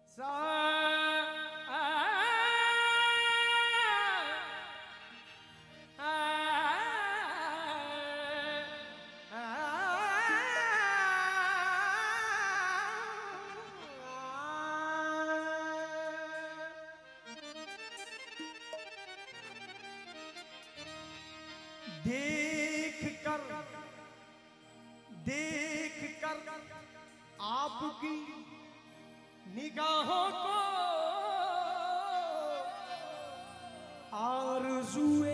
देख कर आपकी निगाहों को आरज़ुए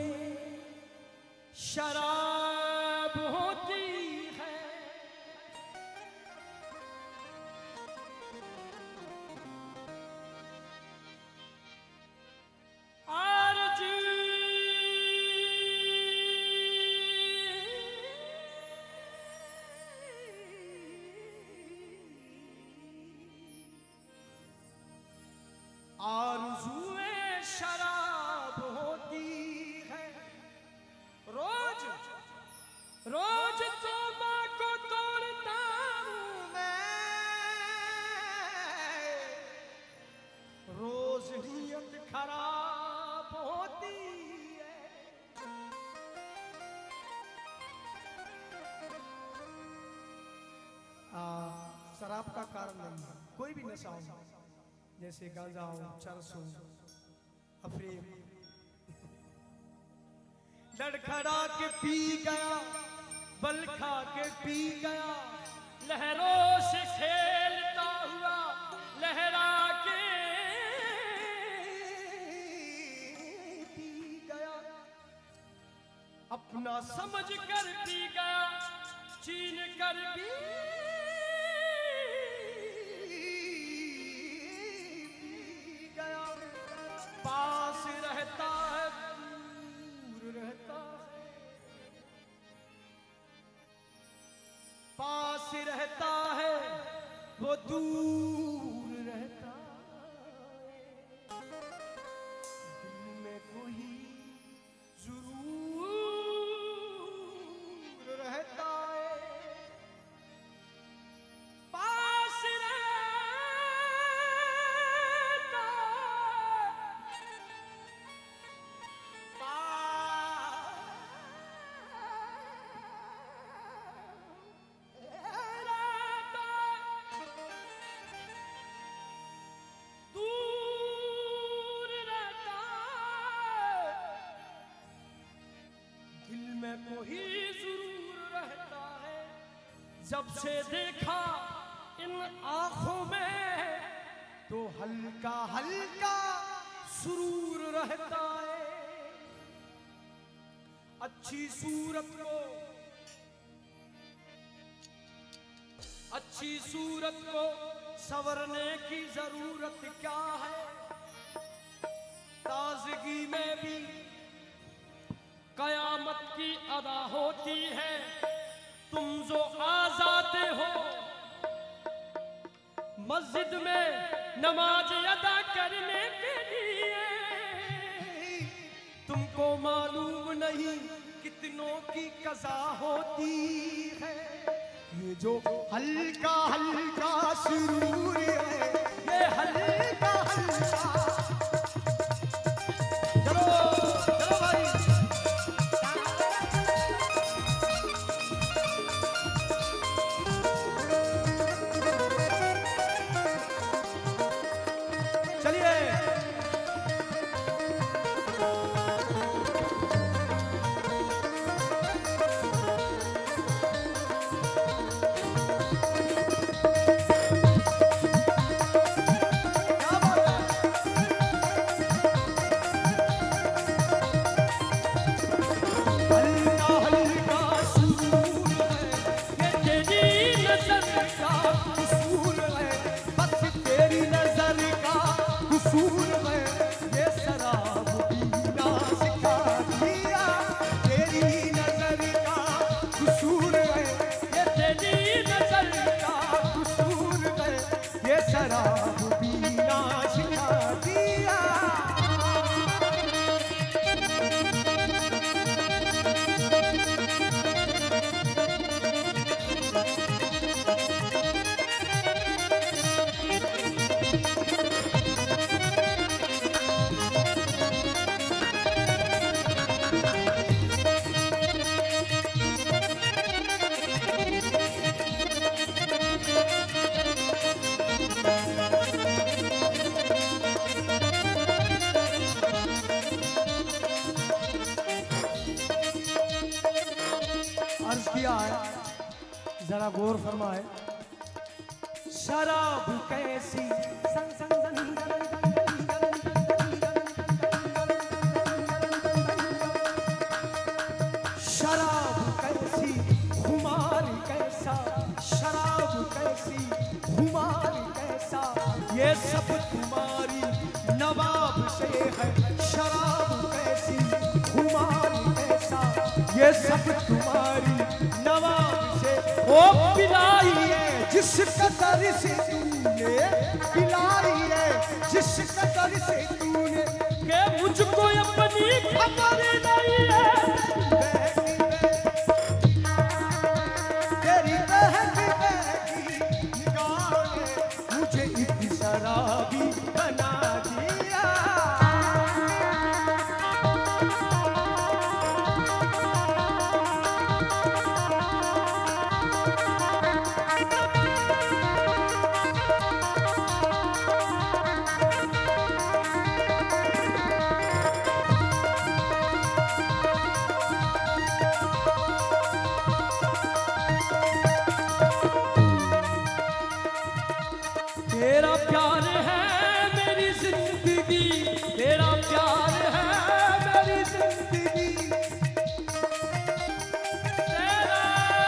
शराब होती है। आरज़ुए शराब होती है। रोज रोज तौबा को तोड़ता हूँ मैं, रोज नियत खराब होती है। शराब का कारण नहीं, कोई भी नशा हो, जैसे गांजा हो, चरस हो, अफीम, लड़खड़ा के पी गया, बल खा के पी गया, लहरों से खेलता हुआ लहरा के पी गया, अपना समझ कर पी गया, छीन कर पी पास रहता है, दूर रहता है, पास रहता है, वो दूर रहता है। दिल में कोई जरूर रहता है, पास कोई जरूर रहता है। जब से देखा इन आंखों में तो हल्का हल्का सुरूर रहता है। अच्छी सूरत को संवरने की जरूरत क्या है। ताजगी में भी कयामत की अदा होती है। तुम जो आजाद हो मस्जिद में नमाज अदा करने के लिए, तुमको मालूम नहीं कितनों की कज़ा होती है। ये जो हल्का हल्का सुरूर है, ये हल्का हल्का, चलो चलो भाई, दिया है, जरा गौर फरमाए। शराब कैसी शराब कैसी खुमारी कैसा, शराब कैसी खुमारी कैसा, ये सब तुम्हारी नवाब से है। शराब कैसी खुमारी कैसा, ये सब तुम्हारी नवाब से। ओ पिलाई है जिस कदर से तूने, पिलाई है जिस कदर से तूने, के मुझको अपनी खबर नहीं है। तेरी बहकी बहकी निगाहों ने मुझे एक शराबी बना दिया। तेरा प्यार है मेरी जिंदगी, तेरा प्यार है मेरी जिंदगी, तेरा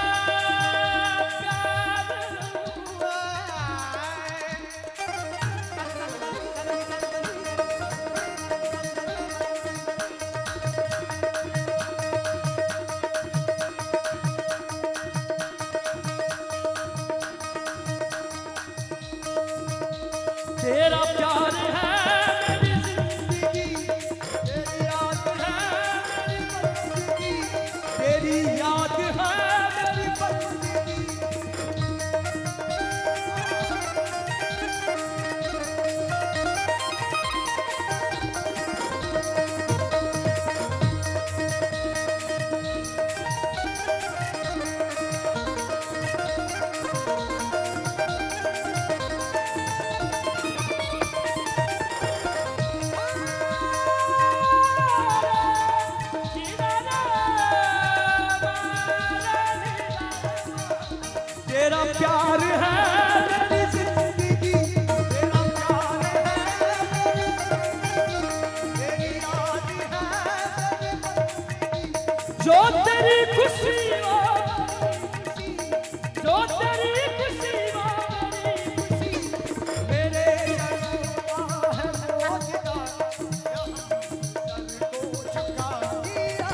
तेरा प्यार है मेरी जिंदगी, तेरी याद है मेरी बंदगी, तेरी याद है मेरी बंदगी। तेरा प्यार है मेरी जिंदगी, तेरा प्यार है मेरी याद है, जो तेरी खुशी हो, जो तेरी खुशी हो मेरे जज्बा है मोजदा, सर को झुका दिया।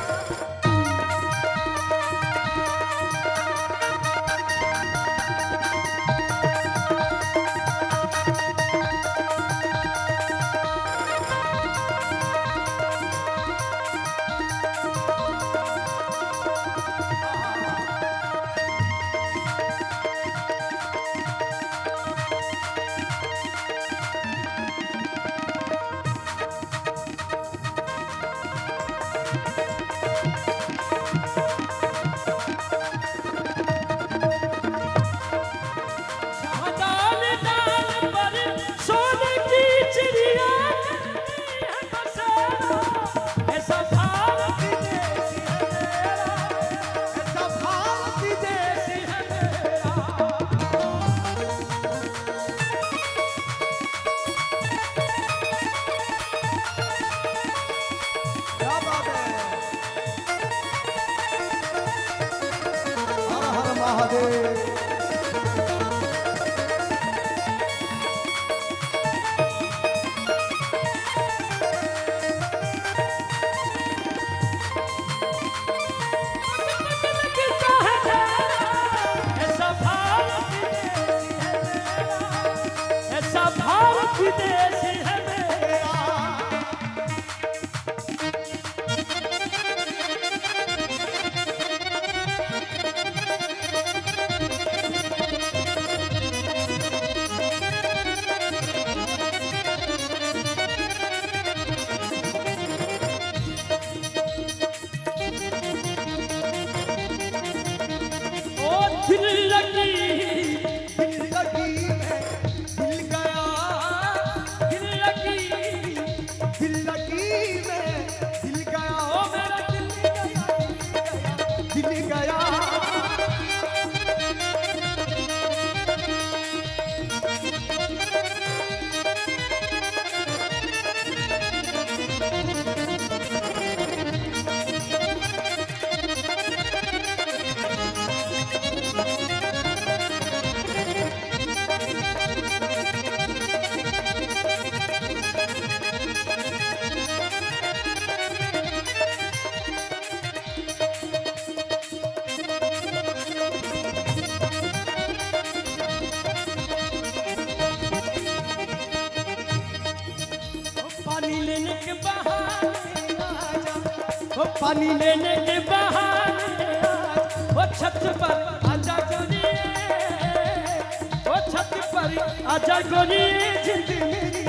महादेव विदेशी है मेरा। के बहाने आजा, वो पानी लेने के बहाने आजा, वो छत पर आजा गोरिये, वो छत पर आजा गोरिये जिंद मेरी।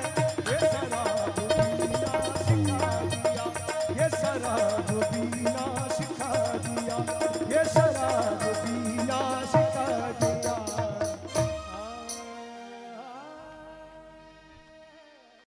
शराब पीना